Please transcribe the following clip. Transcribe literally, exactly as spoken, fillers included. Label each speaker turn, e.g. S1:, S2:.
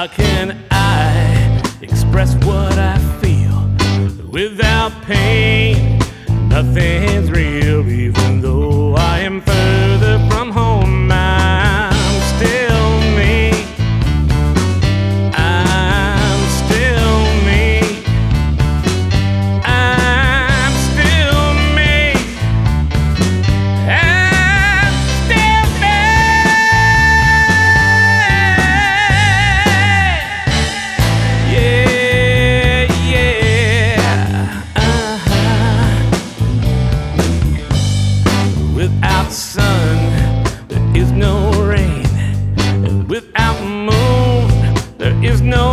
S1: How can I express what I feel without pain? Nothing's real, even though I am further from home. I'm still me. I'm still me. I'm still me. I'm still me. Yeah, yeah. Uh-huh. Without sun, there is no rain. And without moon, there is no